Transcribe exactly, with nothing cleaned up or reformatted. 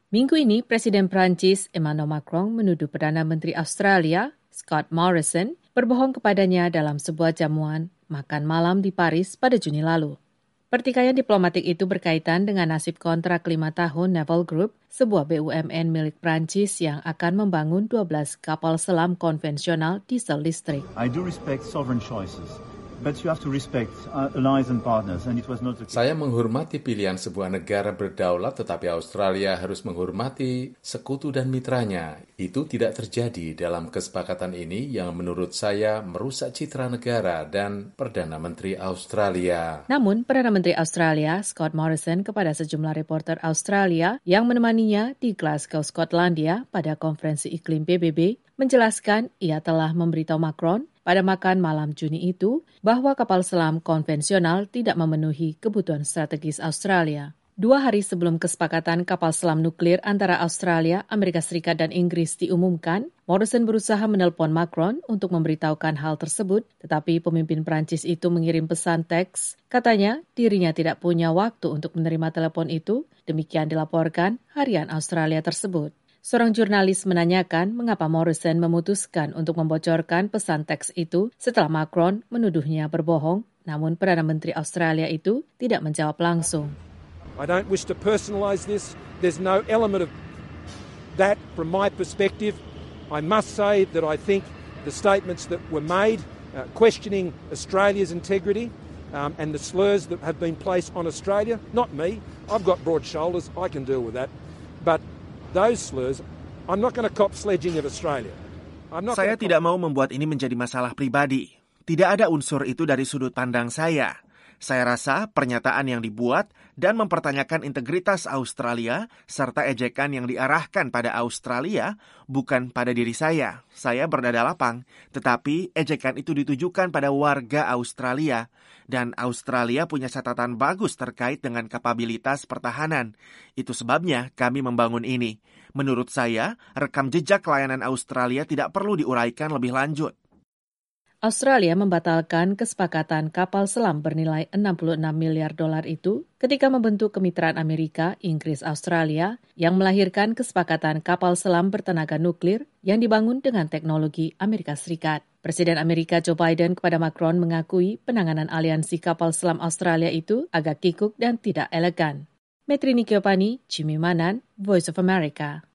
Minggu ini, Presiden Prancis Emmanuel Macron menuduh Perdana Menteri Australia Scott Morrison berbohong kepadanya dalam sebuah jamuan makan malam di Paris pada Juni lalu. Pertikaian diplomatik itu berkaitan dengan nasib kontrak lima tahun Naval Group, sebuah B U M N milik Prancis yang akan membangun dua belas kapal selam konvensional diesel listrik. I do respect sovereign choices. But you have to respect allies and partners, and it was not the case. Saya menghormati pilihan sebuah negara berdaulat, tetapi Australia harus menghormati sekutu dan mitranya. Itu tidak terjadi dalam kesepakatan ini yang menurut saya merusak citra negara dan Perdana Menteri Australia. Namun, Perdana Menteri Australia Scott Morrison kepada sejumlah reporter Australia yang menemaninya di Glasgow, Skotlandia pada konferensi iklim P B B menjelaskan ia telah memberitahu Macron pada makan malam Juni itu bahwa kapal selam konvensional tidak memenuhi kebutuhan strategis Australia. Dua hari sebelum kesepakatan kapal selam nuklir antara Australia, Amerika Serikat, dan Inggris diumumkan, Morrison berusaha menelpon Macron untuk memberitahukan hal tersebut, tetapi pemimpin Prancis itu mengirim pesan teks. Katanya, dirinya tidak punya waktu untuk menerima telepon itu, demikian dilaporkan harian Australia tersebut. Seorang jurnalis menanyakan mengapa Morrison memutuskan untuk membocorkan pesan teks itu setelah Macron menuduhnya berbohong, namun Perdana Menteri Australia itu tidak menjawab langsung. I don't wish to personalize this. There's no element of that from my perspective. I must say that I think the statements that were made uh, questioning Australia's integrity um, and the slurs that have been placed on Australia, not me. I've got broad shoulders. I can deal with that. But those slurs, I'm not going to cop sledging at Australia. Saya tidak mau membuat ini menjadi masalah pribadi. Tidak ada unsur itu dari sudut pandang saya. Saya rasa pernyataan yang dibuat dan mempertanyakan integritas Australia serta ejekan yang diarahkan pada Australia bukan pada diri saya. Saya berdada lapang, tetapi ejekan itu ditujukan pada warga Australia. Dan Australia punya catatan bagus terkait dengan kapabilitas pertahanan. Itu sebabnya kami membangun ini. Menurut saya, rekam jejak layanan Australia tidak perlu diuraikan lebih lanjut. Australia membatalkan kesepakatan kapal selam bernilai enam puluh enam miliar dolar itu ketika membentuk kemitraan Amerika, Inggris, Australia yang melahirkan kesepakatan kapal selam bertenaga nuklir yang dibangun dengan teknologi Amerika Serikat. Presiden Amerika Joe Biden kepada Macron mengakui penanganan aliansi kapal selam Australia itu agak kikuk dan tidak elegan. Metri Nikiopani, Jimmy Manan, Voice of America.